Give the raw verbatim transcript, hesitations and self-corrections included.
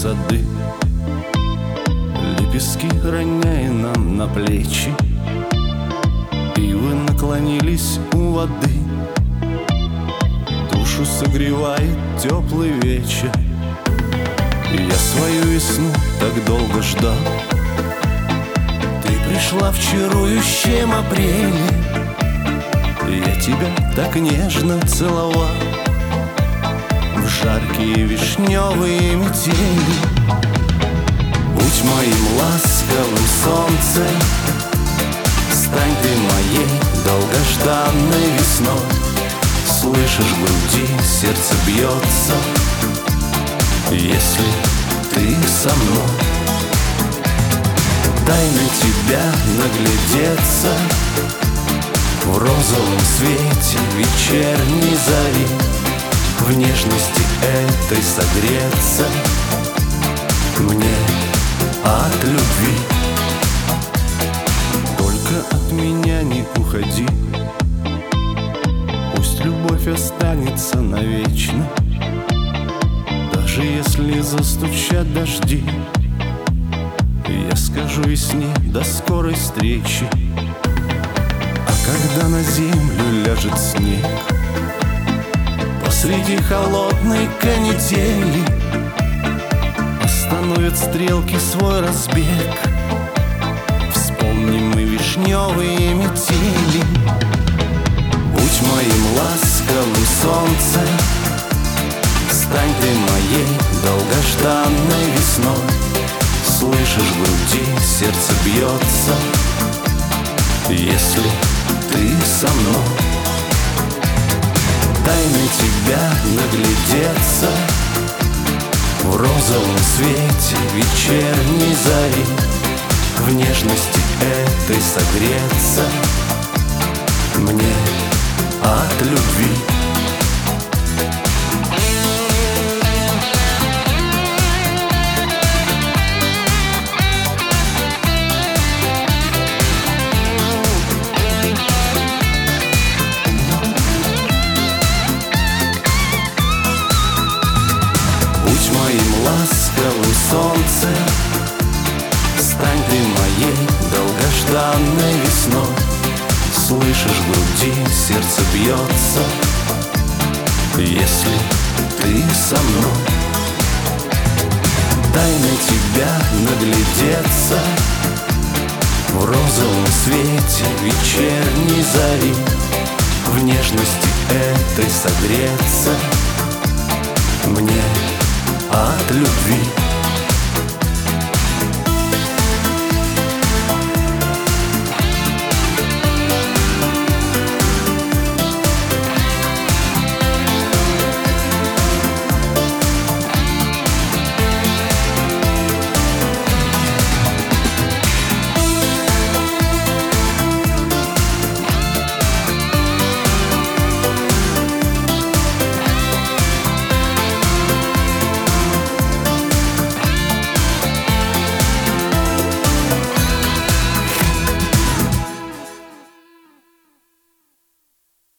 сады, лепестки роняя нам на плечи. Ивы наклонились у воды, душу согревает теплый вечер. Я свою весну так долго ждал, ты пришла в чарующем апреле. Я тебя так нежно целовал в жаркие вишневые метели. Будь моим ласковым солнцем, стань ты моей долгожданной весной. Слышишь, в груди сердце бьется, если ты со мной. Дай на тебя наглядеться в розовом свете вечерней зари, в нежности этой согреться мне от любви. Только от меня не уходи, пусть любовь останется навечно. Даже если застучат дожди, я скажу весне до скорой встречи. А когда на землю ляжет снег посреди холодной канители, остановят стрелки свой разбег, вспомним мы вишневые метели. Будь моим ласковым солнцем, стань ты моей долгожданной весной. Слышишь, в груди сердце бьется, если ты со мной. Дай на тебя наглядеться в розовом свете вечерней зари, в нежности этой согреться мне от любви. Будь моим ласковым солнцем, стань ты моей долгожданной весной. Слышишь, в груди сердце бьется, если ты со мной. Дай на тебя наглядеться в розовом свете вечерней зари, в нежности этой согреться мне от любви.